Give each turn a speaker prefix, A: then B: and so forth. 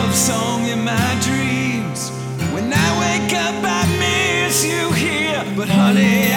A: love song in my dreams. When I wake up, I miss you here. But honey,